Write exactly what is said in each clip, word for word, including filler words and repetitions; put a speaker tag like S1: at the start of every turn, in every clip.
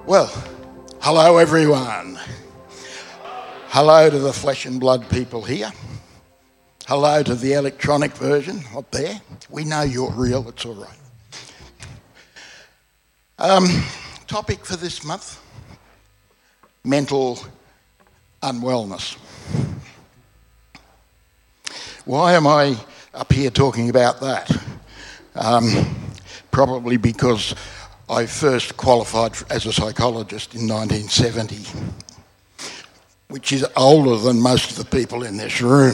S1: Well, hello everyone. Hello to the flesh and blood people here. Hello to the electronic version up there. We know you're real, it's all right. Um, topic for this month, mental unwellness. Why am I up here talking about that? Um, probably because I first qualified as a psychologist in nineteen seventy, which is older than most of the people in this room.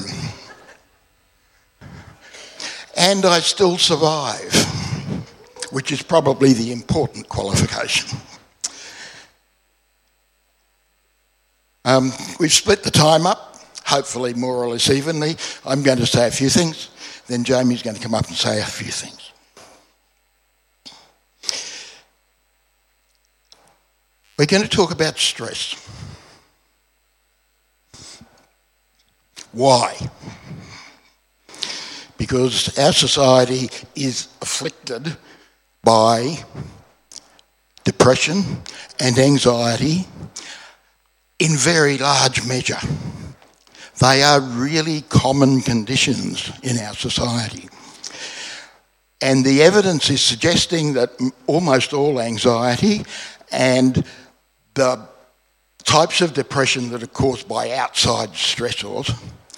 S1: And I still survive, which is probably the important qualification. Um, we've split the time up, hopefully more or less evenly. I'm going to say a few things, then Jamie's going to come up and say a few things. We're going to talk about stress. Why? Because our society is afflicted by depression and anxiety in very large measure. They are really common conditions in our society. And the evidence is suggesting that almost all anxiety and the types of depression that are caused by outside stressors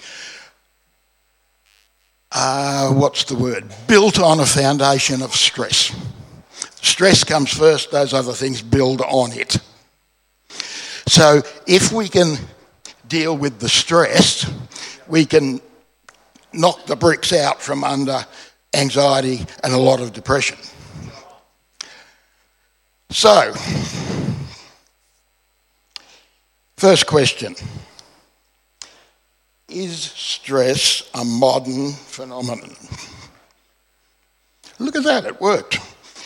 S1: are, what's the word, built on a foundation of stress. Stress comes first, those other things build on it. So if we can deal with the stress, we can knock the bricks out from under anxiety and a lot of depression. So, first question, is stress a modern phenomenon? Look at that, it worked.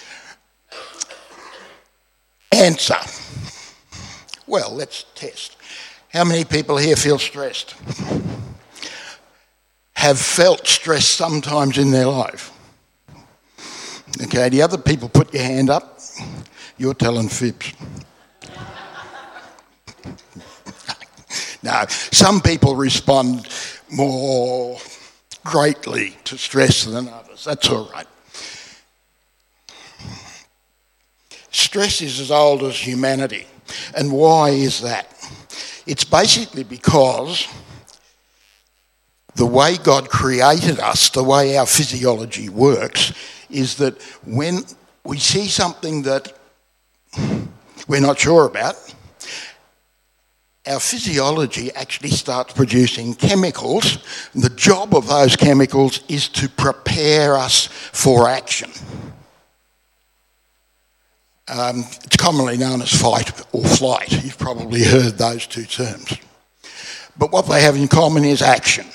S1: Answer. Well, let's test. How many people here feel stressed? Have felt stress sometimes in their life? Okay, the other people put your hand up. You're telling fibs. No, some people respond more greatly to stress than others. That's all right. Stress is as old as humanity. And why is that? It's basically because the way God created us, the way our physiology works, is that when we see something that we're not sure about, our physiology actually starts producing chemicals. And the job of those chemicals is to prepare us for action. Um, it's commonly known as fight or flight. You've probably heard those two terms. But what they have in common is action.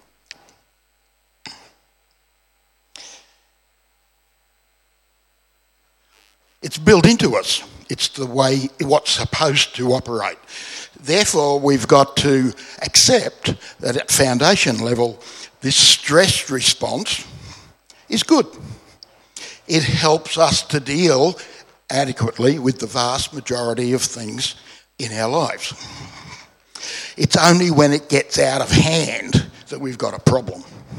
S1: It's built into us. It's the way what's supposed to operate. Therefore, we've got to accept that at foundation level, this stress response is good. It helps us to deal adequately with the vast majority of things in our lives. It's only when it gets out of hand that we've got a problem.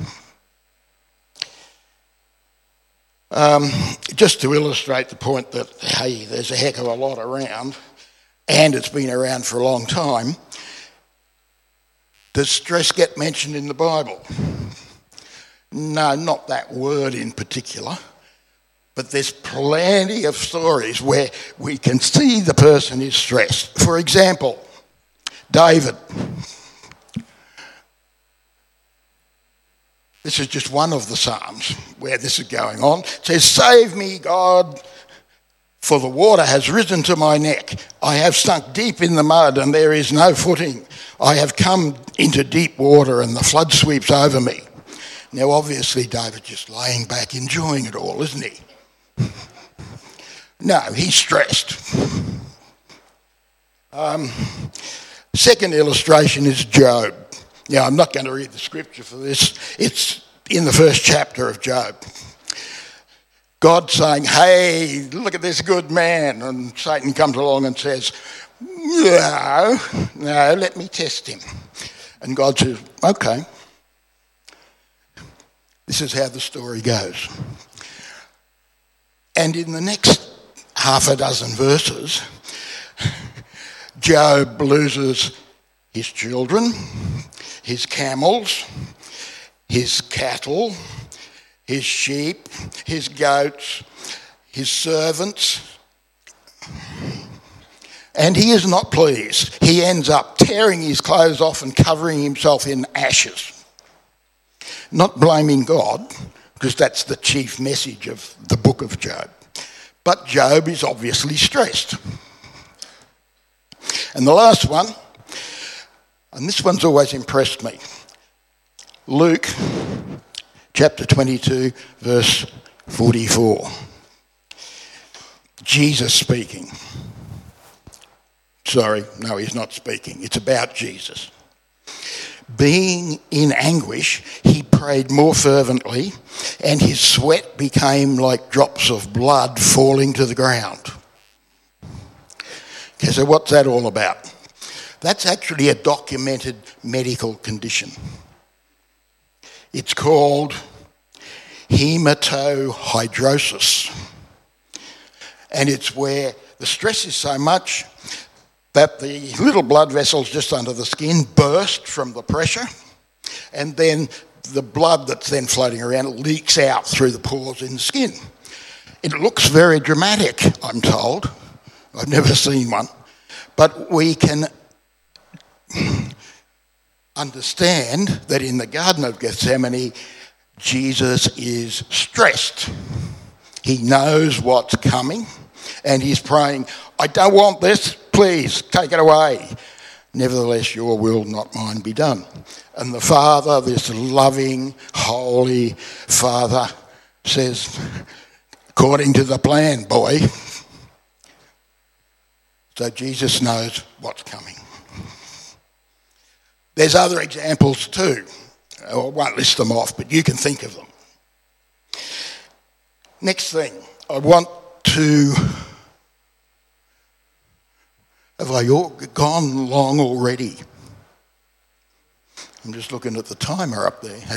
S1: Um, just to illustrate the point that, hey, there's a heck of a lot around, and it's been around for a long time, does stress get mentioned in the Bible? No, not that word in particular, but there's plenty of stories where we can see the person is stressed. For example, David. This is just one of the Psalms where this is going on. It says, "Save me, God, for the water has risen to my neck. I have sunk deep in the mud and there is no footing. I have come into deep water and the flood sweeps over me." Now, obviously, David's just laying back, enjoying it all, isn't he? No, he's stressed. Um, second illustration is Job. Now, I'm not going to read the scripture for this. It's in the first chapter of Job. God saying, hey, look at this good man. And Satan comes along and says, no, no, let me test him. And God says, okay. This is how the story goes. And in the next half a dozen verses, Job loses his children, his camels, his cattle, his sheep, his goats, his servants, and he is not pleased. He ends up tearing his clothes off and covering himself in ashes. Not blaming God, because that's the chief message of the book of Job. But Job is obviously stressed. And the last one, and this one's always impressed me, Luke chapter twenty-two, verse forty-four. Jesus speaking. Sorry, no, he's not speaking. It's about Jesus. Being in anguish, he prayed more fervently, and his sweat became like drops of blood falling to the ground. Okay, so what's that all about? That's actually a documented medical condition. It's called hematohidrosis. And it's where the stress is so much that the little blood vessels just under the skin burst from the pressure, and then the blood that's then floating around leaks out through the pores in the skin. It looks very dramatic, I'm told. I've never seen one. But we can understand that in the Garden of Gethsemane, Jesus is stressed. He knows what's coming, and he's praying, I don't want this, please take it away. Nevertheless, your will, not mine, be done. And the Father, this loving, holy Father, says, according to the plan, boy. So Jesus knows what's coming. There's other examples too. I won't list them off, but you can think of them. Next thing, I want to... Have I all gone long already? I'm just looking at the timer up there.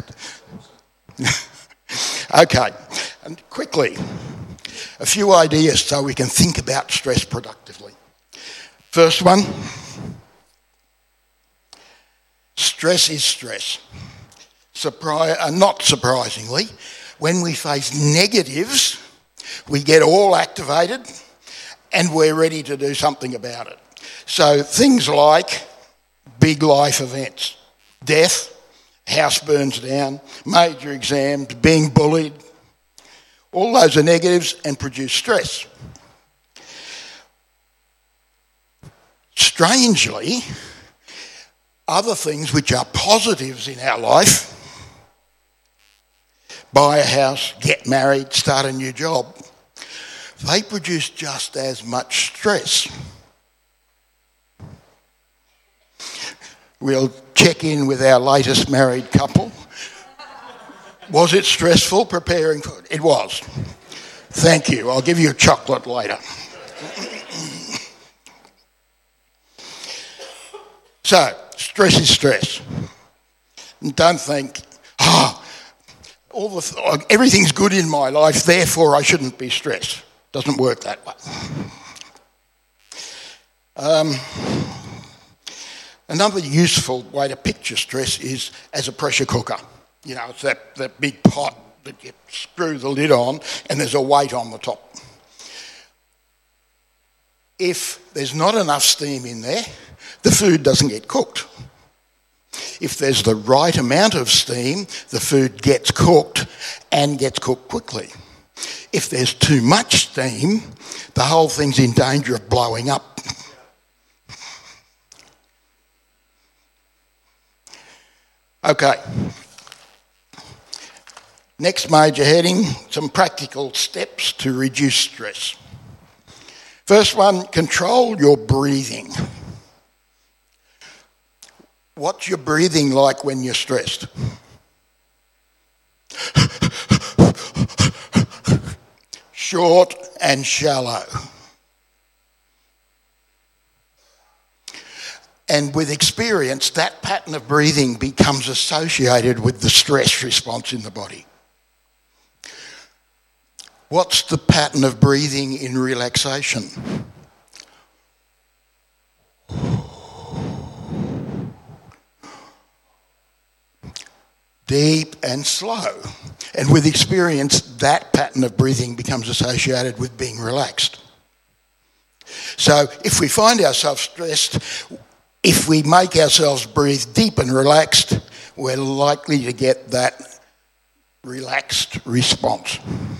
S1: Okay, and quickly, a few ideas so we can think about stress productively. First one, stress is stress. Surprise, uh, not surprisingly, when we face negatives, we get all activated and we're ready to do something about it. So things like big life events, death, house burns down, major exams, being bullied, all those are negatives and produce stress. Strangely, other things which are positives in our life, buy a house, get married, start a new job, they produce just as much stress. We'll check in with our latest married couple. Was it stressful preparing for it? It was. Thank you. I'll give you a chocolate later. So, stress is stress. And don't think, oh, all the, everything's good in my life, therefore I shouldn't be stressed. Doesn't work that way. Um, another useful way to picture stress is as a pressure cooker. You know, it's that, that big pot that you screw the lid on and there's a weight on the top. If there's not enough steam in there, the food doesn't get cooked. If there's the right amount of steam, the food gets cooked and gets cooked quickly. If there's too much steam, the whole thing's in danger of blowing up. Okay. Next major heading, some practical steps to reduce stress. First one, control your breathing. What's your breathing like when you're stressed? short and shallow. And with experience, that pattern of breathing becomes associated with the stress response in the body. What's the pattern of breathing in relaxation? Deep and slow. And with experience, that pattern of breathing becomes associated with being relaxed. So if we find ourselves stressed, if we make ourselves breathe deep and relaxed, we're likely to get that relaxed response.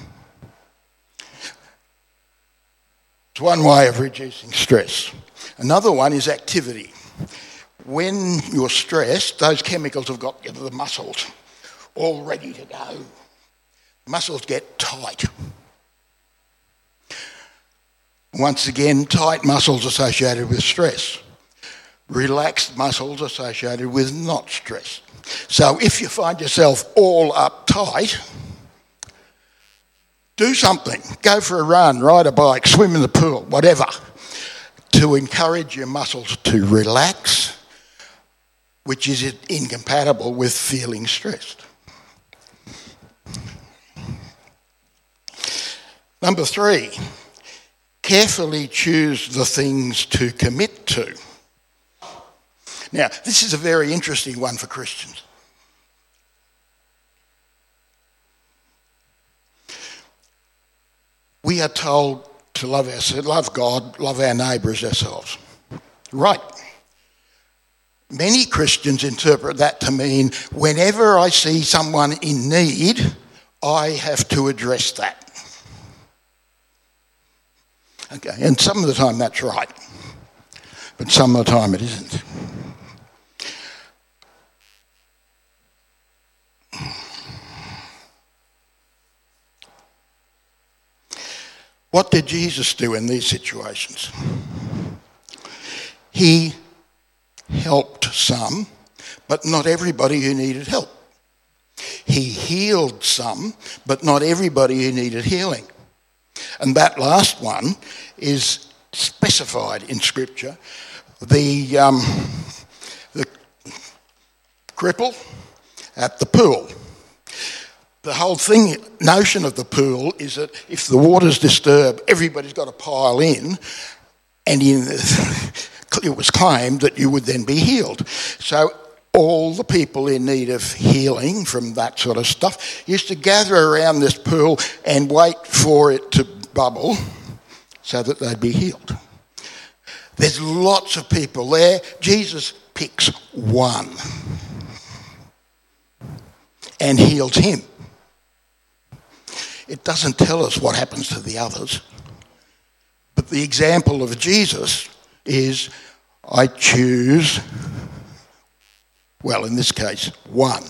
S1: It's one way of reducing stress. Another one is activity. When you're stressed, those chemicals have got into the muscles, all ready to go. Muscles get tight. Once again, tight muscles associated with stress. Relaxed muscles associated with not stress. So if you find yourself all uptight, do something. Go for a run, ride a bike, swim in the pool, whatever, to encourage your muscles to relax, which is incompatible with feeling stressed. Number three, carefully choose the things to commit to. Now, this is a very interesting one for Christians. We are told to love ourselves, love God, love our neighbour as ourselves. Right. Many Christians interpret that to mean whenever I see someone in need, I have to address that. Okay, and some of the time that's right, but some of the time it isn't. What did Jesus do in these situations? He helped some, but not everybody who needed help. He healed some, but not everybody who needed healing. And that last one is specified in Scripture. The, um, the cripple at the pool. The whole thing, notion of the pool is that if the water's disturbed, everybody's got to pile in, and in, it was claimed that you would then be healed. So all the people in need of healing from that sort of stuff used to gather around this pool and wait for it to bubble so that they'd be healed. There's lots of people there. Jesus picks one and heals him. It doesn't tell us what happens to the others. But the example of Jesus is, I choose, well, in this case, one.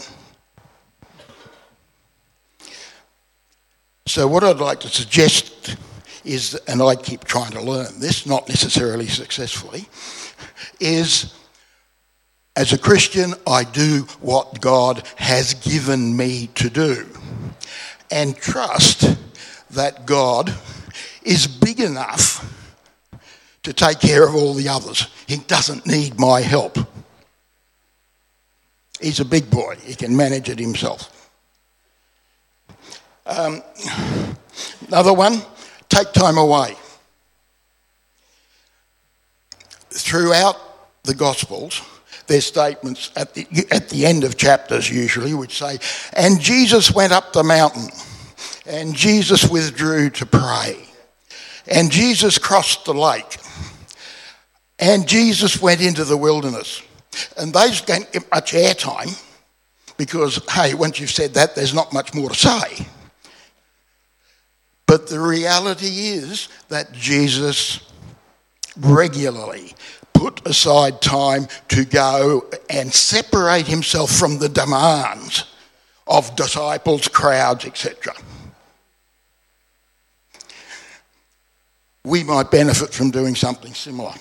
S1: So what I'd like to suggest is, and I keep trying to learn this, not necessarily successfully, is as a Christian, I do what God has given me to do, and trust that God is big enough to take care of all the others. He doesn't need my help. He's a big boy. He can manage it himself. Um, another one, take time away. Throughout the Gospels, there's statements at the, at the end of chapters usually which say, and Jesus went up the mountain, and Jesus withdrew to pray, and Jesus crossed the lake, and Jesus went into the wilderness. And those don't get much airtime because, hey, once you've said that, there's not much more to say. But the reality is that Jesus regularly put aside time to go and separate himself from the demands of disciples, crowds, et cetera. We might benefit from doing something similar.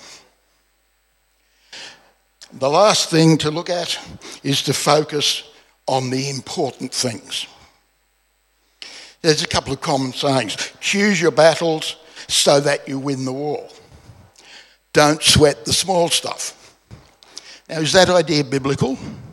S1: The last thing to look at is to focus on the important things. There's a couple of common sayings. choose your battles so that you win the war. Don't sweat the small stuff. Now, is that idea biblical?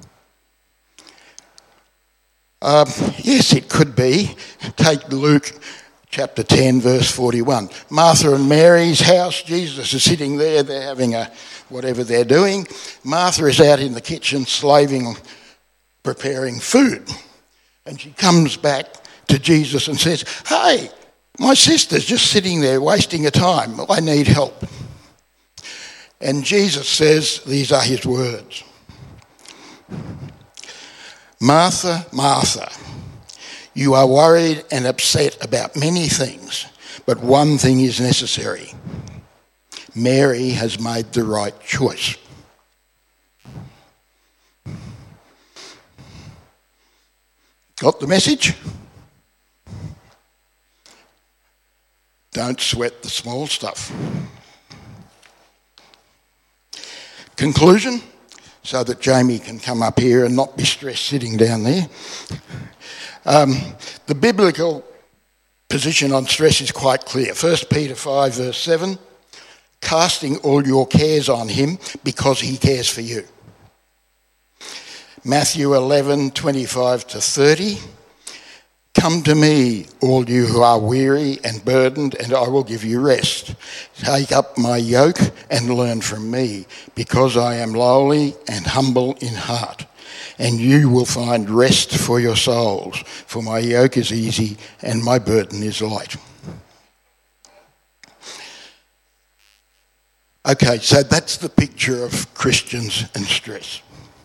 S1: Um, yes, it could be. Take Luke chapter ten, verse forty-one. Martha and Mary's house, Jesus is sitting there, they're having a whatever they're doing. Martha is out in the kitchen slaving, preparing food. And she comes back to Jesus and says, "Hey, my sister's just sitting there wasting her time. I need help." And Jesus says, these are his words. "Martha, Martha, you are worried and upset about many things, but one thing is necessary. Mary has made the right choice." Got the message? Don't sweat the small stuff. Conclusion, so that Jamie can come up here and not be stressed sitting down there. Um, the biblical position on stress is quite clear. First Peter five, verse seven, casting all your cares on him because he cares for you. Matthew eleven, twenty-five to thirty, come to me, all you who are weary and burdened, and I will give you rest. Take up my yoke and learn from me, because I am lowly and humble in heart, and you will find rest for your souls, for my yoke is easy and my burden is light. Okay, so that's the picture of Christians and stress.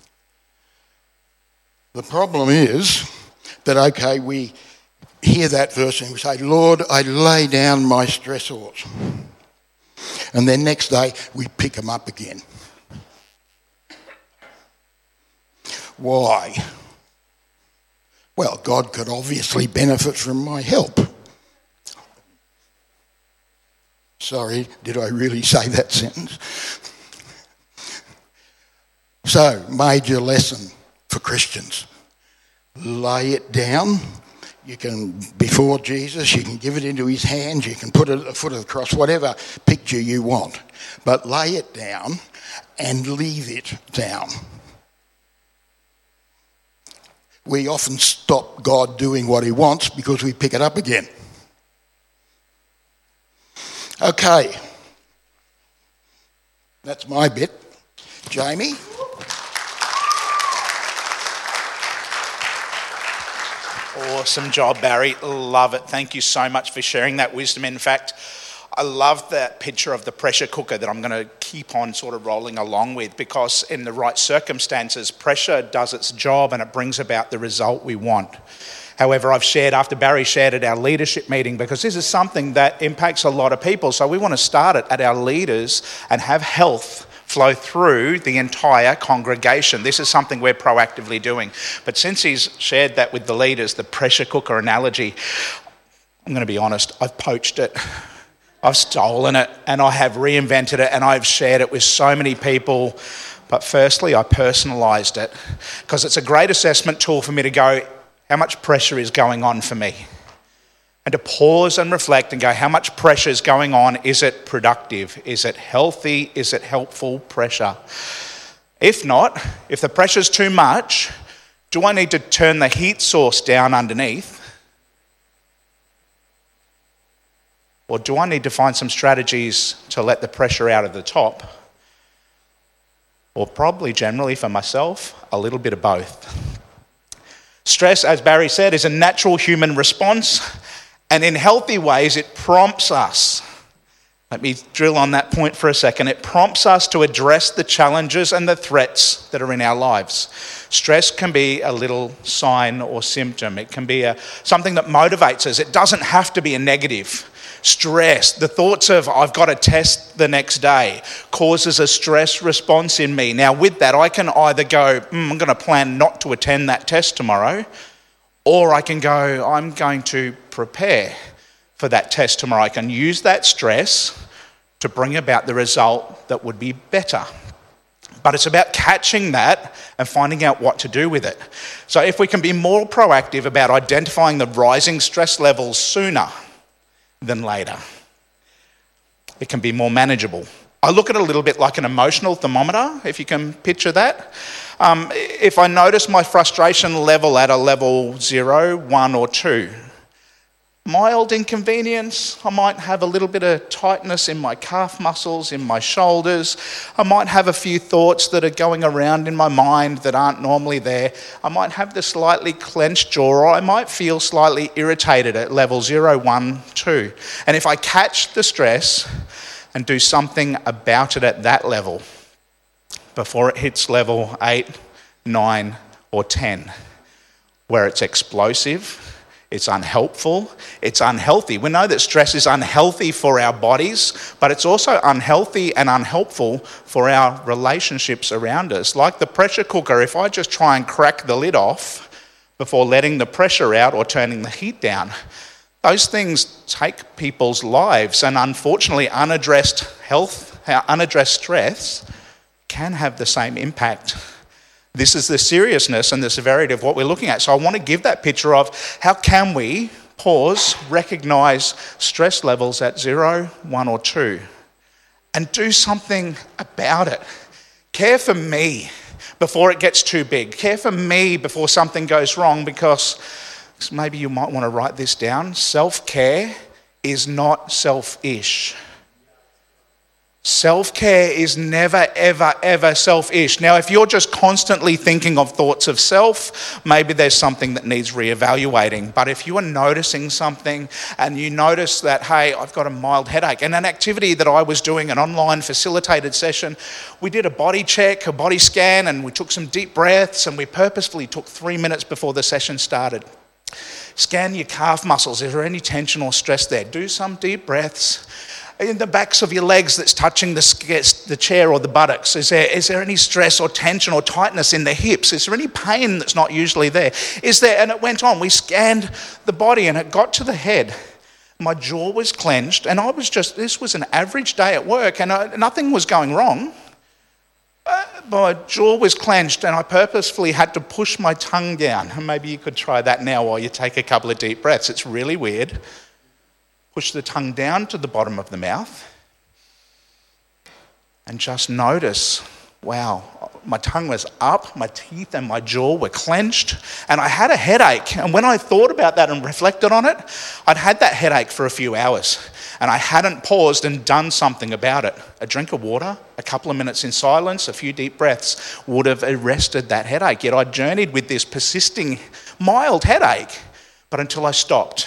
S1: The problem is that, okay, we hear that verse and we say, "Lord, I lay down my stressors." And then next day we pick them up again. Why? Well, God could obviously benefit from my help. Sorry, did I really say that sentence? So, major lesson for Christians. Lay it down. You can, before Jesus, you can give it into his hands, you can put it at the foot of the cross, whatever picture you want. But lay it down and leave it down. We often stop God doing what he wants because we pick it up again. Okay. That's my bit. Jamie?
S2: Awesome job, Barry. Love it. Thank you so much for sharing that wisdom. In fact, I love that picture of the pressure cooker that I'm going to keep on sort of rolling along with, because in the right circumstances, pressure does its job and it brings about the result we want. However, I've shared, after Barry shared at our leadership meeting, because this is something that impacts a lot of people, so we want to start it at our leaders and have health flow through the entire congregation. This is something we're proactively doing. But since he's shared that with the leaders, the pressure cooker analogy, I'm going to be honest, I've poached it. I've stolen it and I have reinvented it and I've shared it with so many people. But firstly, I personalised it because it's a great assessment tool for me to go, how much pressure is going on for me? And to pause and reflect and go, how much pressure is going on? Is it productive? Is it healthy? Is it helpful pressure? If not, if the pressure's too much, do I need to turn the heat source down underneath? Or do I need to find some strategies to let the pressure out of the top? Or probably generally for myself, a little bit of both. Stress, as Barry said, is a natural human response. And in healthy ways, it prompts us. Let me drill on that point for a second. It prompts us to address the challenges and the threats that are in our lives. Stress can be a little sign or symptom. It can be a, something that motivates us. It doesn't have to be a negative. Stress, the thoughts of I've got a test the next day, causes a stress response in me. Now with that, I can either go, mm, I'm going to plan not to attend that test tomorrow, or I can go, I'm going to prepare for that test tomorrow. I can use that stress to bring about the result that would be better. But it's about catching that and finding out what to do with it. So if we can be more proactive about identifying the rising stress levels sooner, than later. It can be more manageable. I look at it a little bit like an emotional thermometer, if you can picture that. Um, if I notice my frustration level at a level zero, one or two, mild inconvenience, I might have a little bit of tightness in my calf muscles, in my shoulders. I might have a few thoughts that are going around in my mind that aren't normally there. I might have the slightly clenched jaw, or I might feel slightly irritated at level zero, one, two. And if I catch the stress and do something about it at that level, before it hits level eight, nine, or ten, where it's explosive, it's unhelpful, it's unhealthy. We know that stress is unhealthy for our bodies, but it's also unhealthy and unhelpful for our relationships around us. Like the pressure cooker, if I just try and crack the lid off before letting the pressure out or turning the heat down, those things take people's lives, and unfortunately unaddressed health, unaddressed stress can have the same impact. This is the seriousness and the severity of what we're looking at. So I want to give that picture of how can we pause, recognise stress levels at zero, one or two, and do something about it. Care for me before it gets too big. Care for me before something goes wrong, because maybe you might want to write this down. Self-care is not selfish. Self-care is never, ever, ever selfish. Now, if you're just constantly thinking of thoughts of self, maybe there's something that needs reevaluating. But if you are noticing something and you notice that, hey, I've got a mild headache, and an activity that I was doing, an online facilitated session, we did a body check, a body scan, and we took some deep breaths, and we purposefully took three minutes before the session started. Scan your calf muscles. Is there any tension or stress there? Do some deep breaths. In the backs of your legs that's touching the, the chair or the buttocks, is there, is there any stress or tension or tightness in the hips? Is there any pain that's not usually there? Is there? And it went on. We scanned the body and it got to the head. My jaw was clenched, and I was just, this was an average day at work, and I, nothing was going wrong. Uh, my jaw was clenched, and I purposefully had to push my tongue down. And maybe you could try that now while you take a couple of deep breaths. It's really weird. Push the tongue down to the bottom of the mouth and just notice, wow, my tongue was up, my teeth and my jaw were clenched, and I had a headache. And when I thought about that and reflected on it, I'd had that headache for a few hours, and I hadn't paused and done something about it. A drink of water, a couple of minutes in silence, a few deep breaths would have arrested that headache. Yet I journeyed with this persisting mild headache, but until I stopped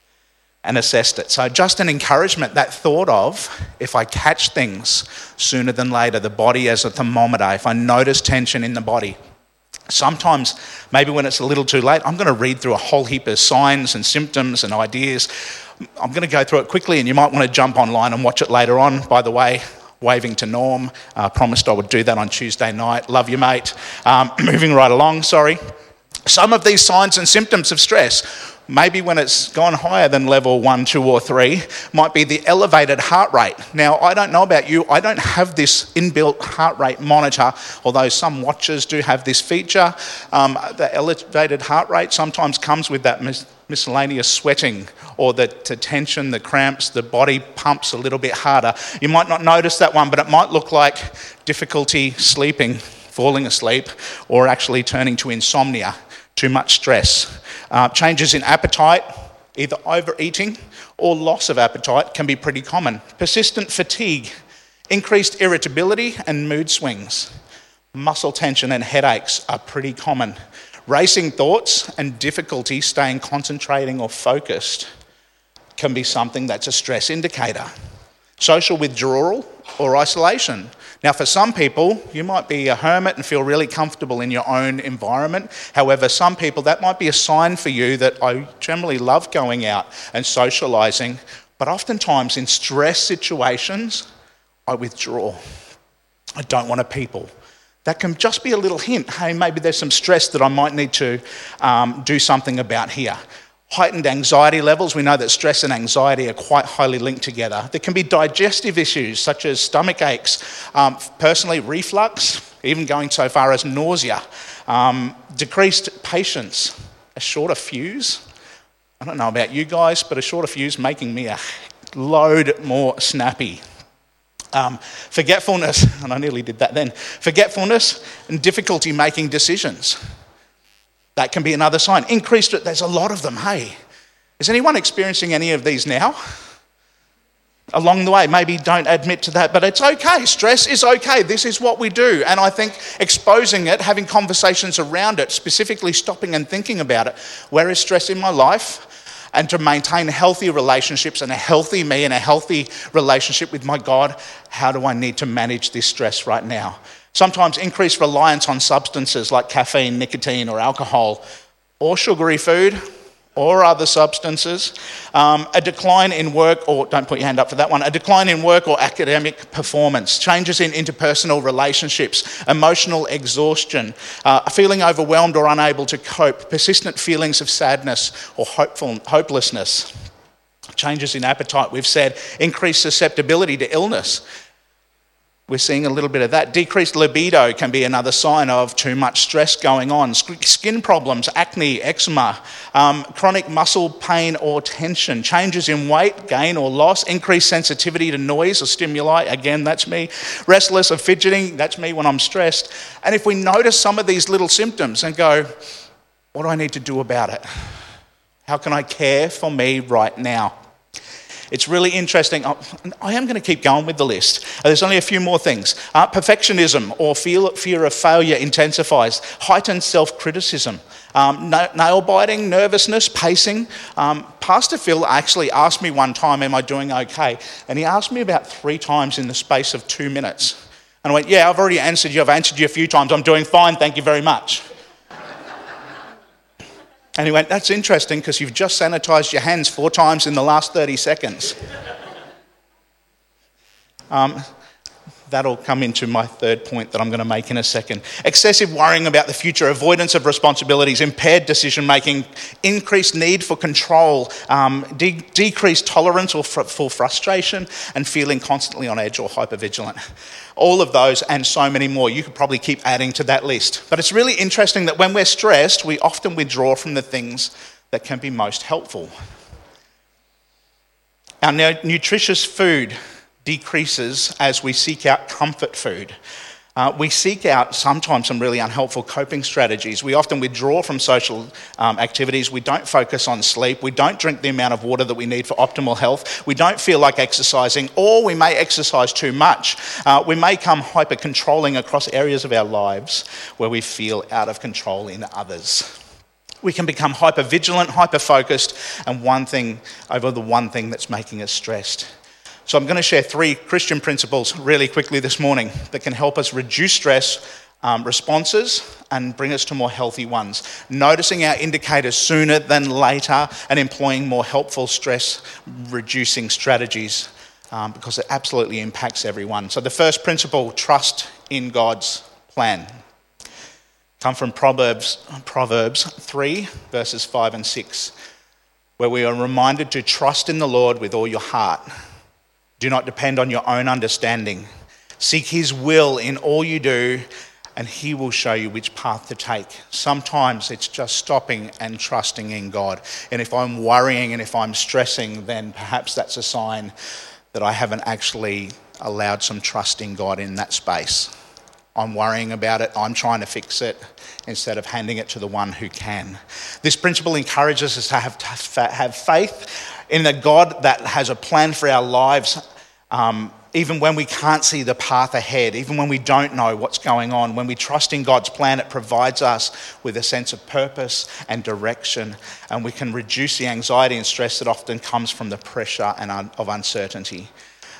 S2: and assessed it. So just an encouragement, that thought of, if I catch things sooner than later, the body as a thermometer, if I notice tension in the body, sometimes, maybe when it's a little too late, I'm going to read through a whole heap of signs and symptoms and ideas. I'm going to go through it quickly, and you might want to jump online and watch it later on. By the way, waving to Norm, uh, promised I would do that on Tuesday night. Love you, mate. Um, moving right along, sorry. Some of these signs and symptoms of stress, maybe when it's gone higher than level one, two, or three, might be the elevated heart rate. Now, I don't know about you, I don't have this inbuilt heart rate monitor, although some watches do have this feature. Um, the elevated heart rate sometimes comes with that mis- miscellaneous sweating, or the, the tension, the cramps, the body pumps a little bit harder. You might not notice that one, but it might look like difficulty sleeping, falling asleep, or actually turning to insomnia. Too much stress. Uh, changes in appetite, either overeating or loss of appetite, can be pretty common. Persistent fatigue, increased irritability and mood swings. Muscle tension and headaches are pretty common. Racing thoughts and difficulty staying concentrating or focused can be something that's a stress indicator. Social withdrawal or isolation. Now, for some people, you might be a hermit and feel really comfortable in your own environment. However, some people, that might be a sign for you that I generally love going out and socialising, but oftentimes in stress situations, I withdraw. I don't want to people. That can just be a little hint. Hey, maybe there's some stress that I might need to um, do something about here. Heightened anxiety levels. We know that stress and anxiety are quite highly linked together. There can be digestive issues such as stomach aches, um, personally reflux, even going so far as nausea, um, decreased patience, a shorter fuse, I don't know about you guys, but a shorter fuse making me a load more snappy. Um, forgetfulness, and I nearly did that then. Forgetfulness and difficulty making decisions. That can be another sign. Increased, there's a lot of them, hey. Is anyone experiencing any of these now? Along the way, maybe don't admit to that, but it's okay. Stress is okay. This is what we do. And I think exposing it, having conversations around it, specifically stopping and thinking about it. Where is stress in my life? And to maintain healthy relationships and a healthy me and a healthy relationship with my God, how do I need to manage this stress right now? Sometimes increased reliance on substances like caffeine, nicotine, or alcohol, or sugary food, or other substances, um, a decline in work, or don't put your hand up for that one, a decline in work or academic performance, changes in interpersonal relationships, emotional exhaustion, uh, feeling overwhelmed or unable to cope, persistent feelings of sadness or hopeful, hopelessness, changes in appetite, we've said, increased susceptibility to illness. We're seeing a little bit of that. Decreased libido can be another sign of too much stress going on. Skin problems, acne, eczema, um, chronic muscle pain or tension, changes in weight, gain or loss, increased sensitivity to noise or stimuli. Again, that's me. Restless or fidgeting, that's me when I'm stressed. And if we notice some of these little symptoms and go, what do I need to do about it? How can I care for me right now? It's really interesting. I am going to keep going with the list. There's only a few more things. Uh, perfectionism or fear of failure intensifies. Heightened self-criticism. Um, nail biting, nervousness, pacing. Um, Pastor Phil actually asked me one time, am I doing okay? And he asked me about three times in the space of two minutes. And I went, yeah, I've already answered you. I've answered you a few times. I'm doing fine. Thank you very much. And he went, that's interesting because you've just sanitized your hands four times in the last thirty seconds. Um, that'll come into my third point that I'm going to make in a second. Excessive worrying about the future, avoidance of responsibilities, impaired decision-making, increased need for control, um, de- decreased tolerance or fr- for frustration, and feeling constantly on edge or hypervigilant. All of those and so many more. You could probably keep adding to that list. But it's really interesting that when we're stressed, we often withdraw from the things that can be most helpful. Our nutritious food decreases as we seek out comfort food. Uh, we seek out sometimes some really unhelpful coping strategies. We often withdraw from social um, activities. We don't focus on sleep. We don't drink the amount of water that we need for optimal health. We don't feel like exercising, or we may exercise too much. Uh, we may become hyper-controlling across areas of our lives where we feel out of control in others. We can become hyper-vigilant, hyper-focused, and one thing over the one thing that's making us stressed. So I'm going to share three Christian principles really quickly this morning that can help us reduce stress um, responses and bring us to more healthy ones. Noticing our indicators sooner than later and employing more helpful stress-reducing strategies um, because it absolutely impacts everyone. So the first principle, trust in God's plan. Come from Proverbs, Proverbs three, verses five and six, where we are reminded to trust in the Lord with all your heart. Do not depend on your own understanding. Seek his will in all you do, and he will show you which path to take. Sometimes it's just stopping and trusting in God. And if I'm worrying and if I'm stressing, then perhaps that's a sign that I haven't actually allowed some trust in God in that space. I'm worrying about it, I'm trying to fix it, instead of handing it to the one who can. This principle encourages us to have, to have faith in a God that has a plan for our lives, um, even when we can't see the path ahead, even when we don't know what's going on. When we trust in God's plan, it provides us with a sense of purpose and direction, and we can reduce the anxiety and stress that often comes from the pressure and un- of uncertainty.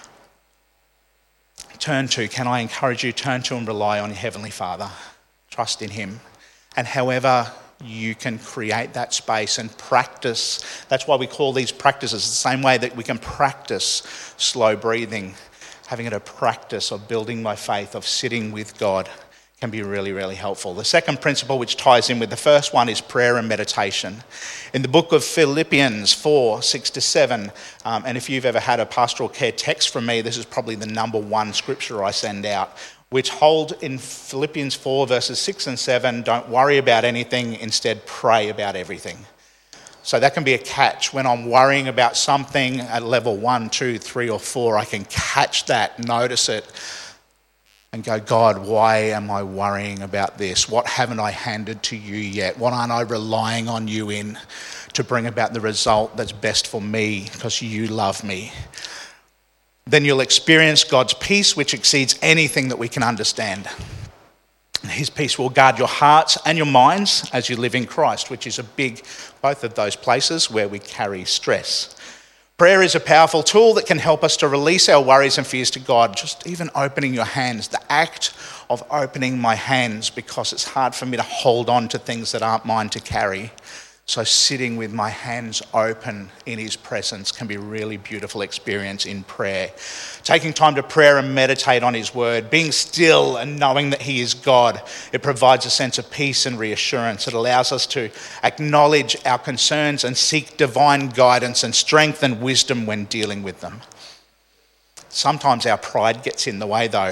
S2: Turn to, can I encourage you, turn to and rely on your Heavenly Father. Trust in him. And however you can create that space and practice. That's why we call these practices the same way that we can practice slow breathing. Having it a practice of building my faith, of sitting with God, can be really, really helpful. The second principle, which ties in with the first one, is prayer and meditation. In the book of Philippians four, six to seven, um, and if you've ever had a pastoral care text from me, this is probably the number one scripture I send out, which hold in Philippians four, verses six and seven, don't worry about anything, instead pray about everything. So that can be a catch. When I'm worrying about something at level one, two, three, or four, I can catch that, notice it, and go, God, why am I worrying about this? What haven't I handed to you yet? What aren't I relying on you in to bring about the result that's best for me because you love me? Then you'll experience God's peace, which exceeds anything that we can understand. His peace will guard your hearts and your minds as you live in Christ, which is a big, both of those places where we carry stress. Prayer is a powerful tool that can help us to release our worries and fears to God. Just even opening your hands, the act of opening my hands, because it's hard for me to hold on to things that aren't mine to carry. So sitting with my hands open in his presence can be a really beautiful experience in prayer. Taking time to prayer and meditate on his word, being still and knowing that he is God, it provides a sense of peace and reassurance. It allows us to acknowledge our concerns and seek divine guidance and strength and wisdom when dealing with them. Sometimes our pride gets in the way though.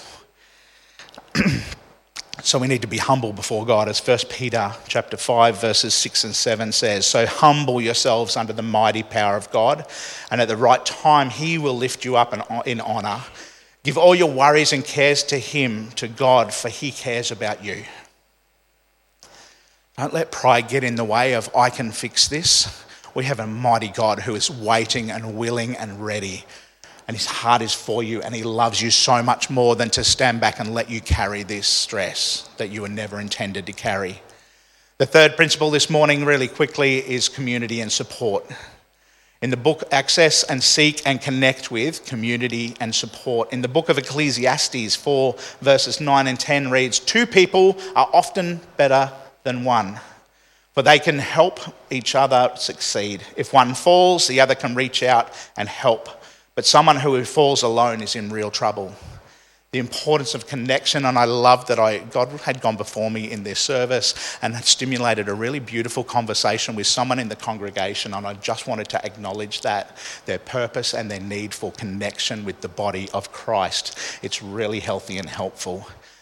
S2: So we need to be humble before God, as First Peter chapter five, verses six and seven says. So humble yourselves under the mighty power of God, and at the right time he will lift you up in honour. Give all your worries and cares to him, to God, for he cares about you. Don't let pride get in the way of, I can fix this. We have a mighty God who is waiting and willing and ready. And his heart is for you, and he loves you so much more than to stand back and let you carry this stress that you were never intended to carry. The third principle this morning, really quickly, is community and support. In the book Access and Seek and Connect With, community and support. In the book of Ecclesiastes four, verses nine and ten reads, two people are often better than one, for they can help each other succeed. If one falls, the other can reach out and help. But someone who falls alone is in real trouble. The importance of connection, and I love that I God had gone before me in this service and had stimulated a really beautiful conversation with someone in the congregation, and I just wanted to acknowledge that, their purpose and their need for connection with the body of Christ. It's really healthy and helpful.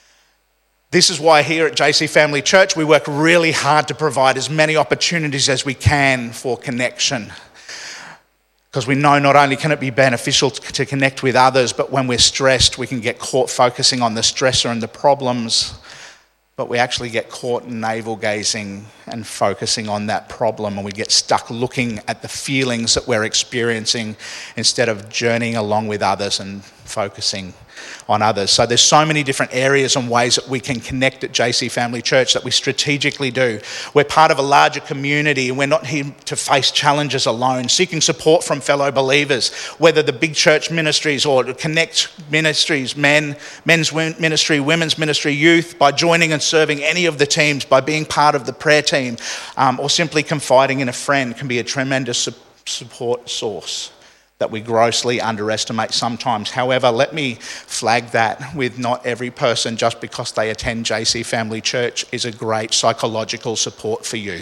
S2: This is why here at J C Family Church we work really hard to provide as many opportunities as we can for connection. Because we know not only can it be beneficial to connect with others, but when we're stressed, we can get caught focusing on the stressor and the problems, but we actually get caught navel-gazing and focusing on that problem, and we get stuck looking at the feelings that we're experiencing instead of journeying along with others and focusing on others. So there's so many different areas and ways that we can connect at J C Family Church that we strategically do. We're part of a larger community, and we're not here to face challenges alone, seeking support from fellow believers, whether the big church ministries or connect ministries, men, men's ministry, women's ministry, youth, by joining and serving any of the teams, by being part of the prayer team, um, or simply confiding in a friend can be a tremendous su- support source that we grossly underestimate sometimes. However, let me flag that with not every person, just because they attend J C Family Church, is a great psychological support for you.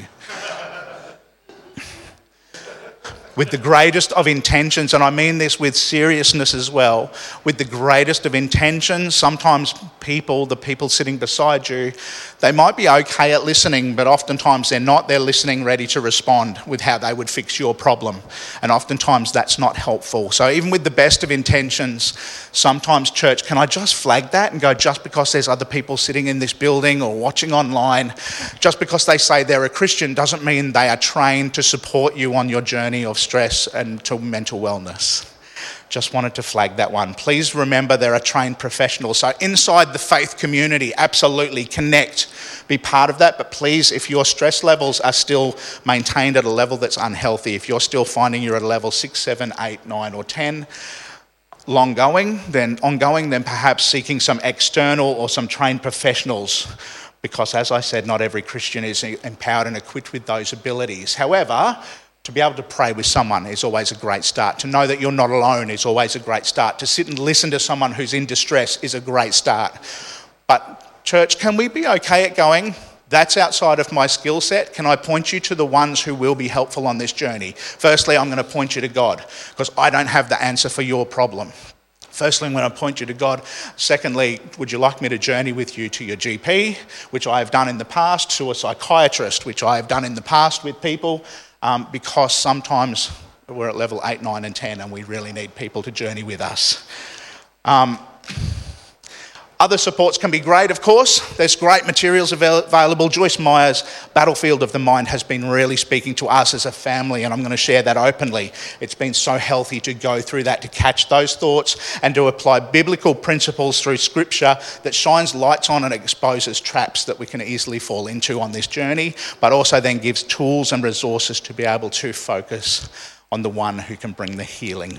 S2: With the greatest of intentions, and I mean this with seriousness as well, with the greatest of intentions, sometimes people, the people sitting beside you, they might be okay at listening, but oftentimes they're not. They're listening ready to respond with how they would fix your problem. And oftentimes that's not helpful. So even with the best of intentions, sometimes church, can I just flag that and go, just because there's other people sitting in this building or watching online, just because they say they're a Christian doesn't mean they are trained to support you on your journey of stress and to mental wellness. Just wanted to flag that one. Please remember there are trained professionals. So inside the faith community, absolutely connect, be part of that. But please, if your stress levels are still maintained at a level that's unhealthy, if you're still finding you're at a level six, seven, eight, nine or ten, long going, then ongoing, then perhaps seeking some external or some trained professionals. Because as I said, not every Christian is empowered and equipped with those abilities. However, to be able to pray with someone is always a great start. To know that you're not alone is always a great start. To sit and listen to someone who's in distress is a great start. But church, can we be okay at going, that's outside of my skill set? Can I point you to the ones who will be helpful on this journey? Firstly, I'm going to point you to God, because I don't have the answer for your problem. Firstly, I'm going to point you to God. Secondly, would you like me to journey with you to your G P, which I have done in the past, to a psychiatrist, which I have done in the past with people, um, because sometimes we're at level eight, nine and ten and we really need people to journey with us. Um, Other supports can be great, of course. There's great materials avail- available. Joyce Meyer's Battlefield of the Mind has been really speaking to us as a family, and I'm going to share that openly. It's been so healthy to go through that, to catch those thoughts and to apply biblical principles through Scripture that shines lights on and exposes traps that we can easily fall into on this journey, but also then gives tools and resources to be able to focus on the one who can bring the healing.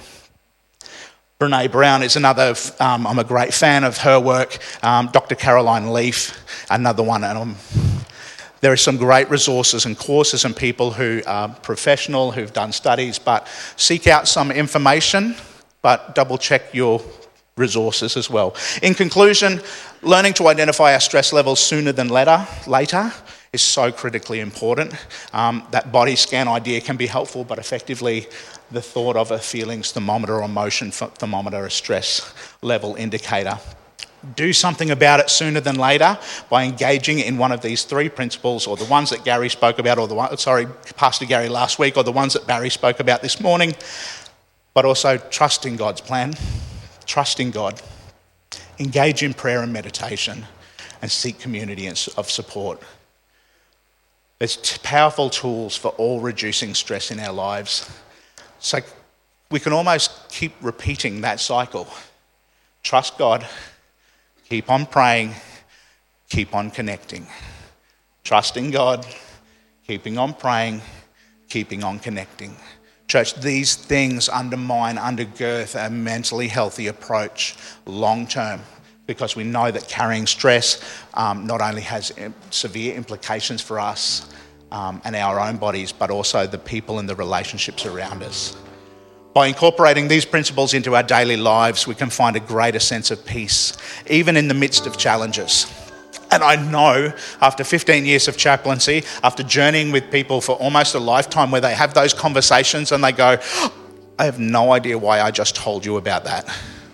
S2: Brene Brown is another, um, I'm a great fan of her work. Um, Doctor Caroline Leaf, another one. And um, there are some great resources and courses and people who are professional, who've done studies, but seek out some information, but double check your resources as well. In conclusion, learning to identify our stress levels sooner than later, later is so critically important. Um, that body scan idea can be helpful, but effectively the thought of a feelings thermometer or motion thermometer, a stress level indicator. Do something about it sooner than later by engaging in one of these three principles, or the ones that Gary spoke about, or the one, sorry, Pastor Gary last week, or the ones that Barry spoke about this morning, but also trust in God's plan, trust in God, engage in prayer and meditation, and seek community of support. There's powerful tools for all reducing stress in our lives. So we can almost keep repeating that cycle. Trust God, keep on praying, keep on connecting. Trusting God, keeping on praying, keeping on connecting. Church, these things undermine, undergird a mentally healthy approach long term, because we know that carrying stress um, not only has severe implications for us um, and our own bodies, but also the people and the relationships around us. By incorporating these principles into our daily lives, we can find a greater sense of peace, even in the midst of challenges. And I know, after fifteen years of chaplaincy, after journeying with people for almost a lifetime, where they have those conversations and they go, I have no idea why I just told you about that.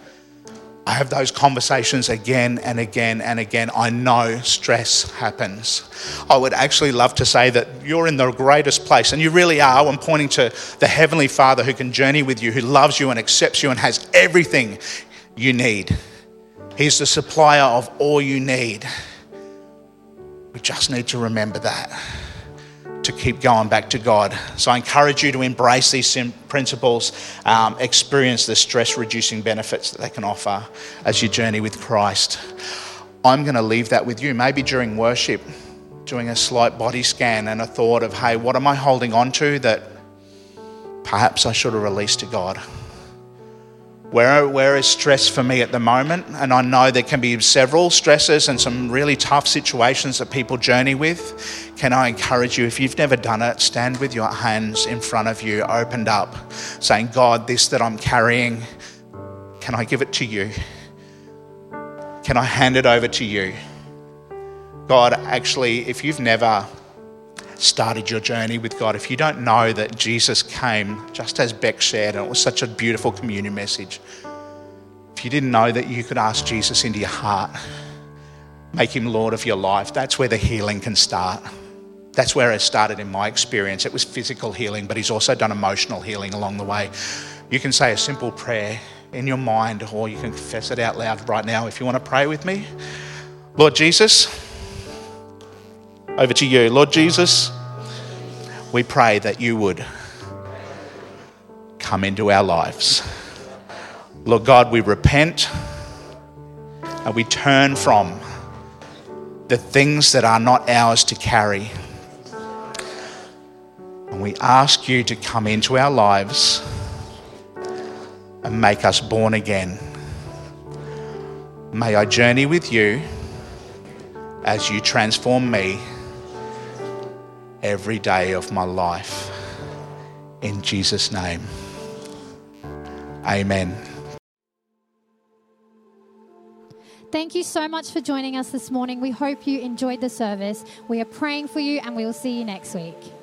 S2: I have those conversations again and again and again. I know stress happens. I would actually love to say that you're in the greatest place, and you really are. I'm pointing to the Heavenly Father who can journey with you, who loves you and accepts you and has everything you need. He's the supplier of all you need. We just need to remember that, to keep going back to God. So I encourage you to embrace these principles, um, experience the stress-reducing benefits that they can offer as you journey with Christ. I'm going to leave that with you. Maybe during worship, doing a slight body scan and a thought of, hey, what am I holding on to that perhaps I should have released to God? Where, where is stress for me at the moment? And I know there can be several stresses and some really tough situations that people journey with. Can I encourage you, if you've never done it, stand with your hands in front of you, opened up, saying, God, this that I'm carrying, can I give it to you? Can I hand it over to you? God, actually, if you've never started your journey with God, if you don't know that Jesus came, just as Beck shared, and it was such a beautiful communion message, if you didn't know that you could ask Jesus into your heart, make him Lord of your life, that's where the healing can start. That's where it started in my experience. It was physical healing, but he's also done emotional healing along the way. You can say a simple prayer in your mind, or you can confess it out loud right now if you want to pray with me. Lord Jesus, over to you. Lord Jesus, we pray that you would come into our lives. Lord God, we repent and we turn from the things that are not ours to carry. And we ask you to come into our lives and make us born again. May I journey with you as you transform me every day of my life. In Jesus' name, amen.
S3: Thank you so much for joining us this morning. We hope you enjoyed the service. We are praying for you, and we will see you next week.